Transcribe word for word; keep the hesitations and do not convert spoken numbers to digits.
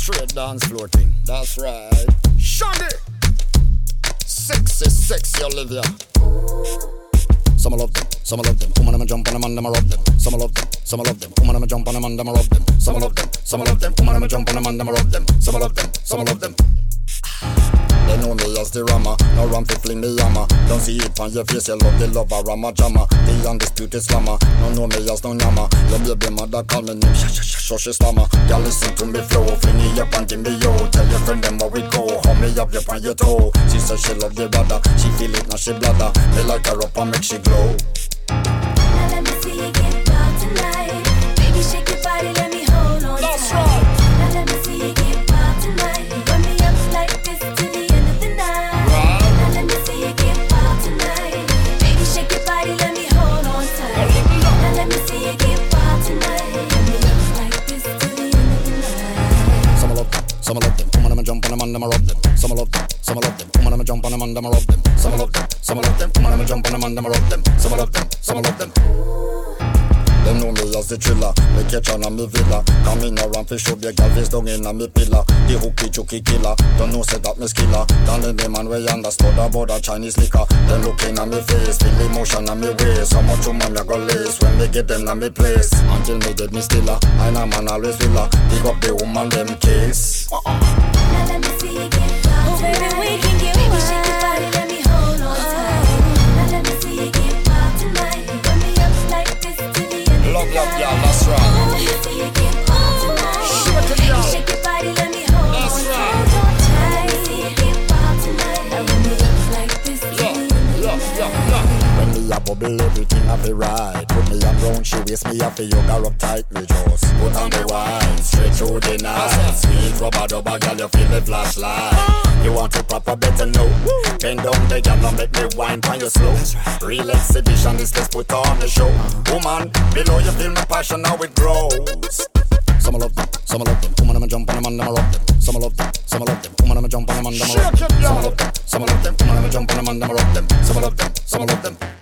Straight dance floor thing. That's right. Shandy. Sexy, sexy Olivia. Some love them, some love them. Woman, I'ma jump on them and I'ma rub them. Some love them, some love them. Woman, I'ma jump on them and I'ma rub them. Some love them, some love them. Woman, I'ma jump on them and I'ma rub them. Some love them, some love them. They know me as the Rama, no run fi fling me yama. Don't see it on your face, you love the lover Rama Jama. The undisputed slammer, no know me as no nyama. Your baby mother call me name, sh sh sh sh sh slammer. Y'all listen to me flow, fling me up and give me yo. Tell your friend them how we go, hold me up up on your toe. She said she love the brother, she feel it now she bladder. Me like her up and make she glow. Now let me see you get wild tonight. Baby shake your body, let me hold on tight. That's right. Now let me see you get wild tonight. Run me up like this till the end of the night. Right. Now let me see you get wild tonight. Baby shake your body, let me hold on tight. Now let me see you get wild tonight. Run me up like this till the end of the night. Some love them, some love them. Woman, I'ma jump on them and I'ma rub them. Some love them, some love them. Woman, I'ma jump on them and I'ma rub them. Some love them, some love them. Woman, I'ma jump on them and I'ma rub them. Some love them, some love them. Them know me as the thriller. Me catch on a me villa. Come in around fi show big girl face down in a me pillar. The hooky chooky killer. Don't know say that me skiller. Down in the man we understood about the Chinese liquor. Them looking at me face, feel emotion on me waist. How much woman me go lace when me get them na me place. Until me dead me stiller. I know man always filler. Dig up the woman them case. Now let me see you get wild tonight. Baby, we can get Baby, wild. Shake your body, let me hold on tight. Now let me see you get wild tonight. Run me up like this till the end of the night. Love, love, yeah, that's right. Now let me see you get wild tonight. Shake it, Baby, y'all. shake your body, let me hold That's on right. tight. Now let me see you get wild tonight. Now run me up like this till the Yeah, end of the yeah, night. yeah, yeah. When me a bubble, everything I feel right. Put me on round, she waist me up for yoga up tight with just put on the wine, straight through the night. Sweet rubber dubber, girl, you feel the flashlight. You want it proper, better know. Bend down the girl, now make me wine on your slow. Real exhibition, this let's put on the show. Woman, below you feel my passion, now it grows. Some love them, some love them. Woman, I'ma jump on them and I'ma rub them. Some love them, some love them. Woman, I'ma jump on them and I'ma rub them. Some love them, some love them. Woman, I'ma jump on them and I'ma rub them. Some love them, some love them.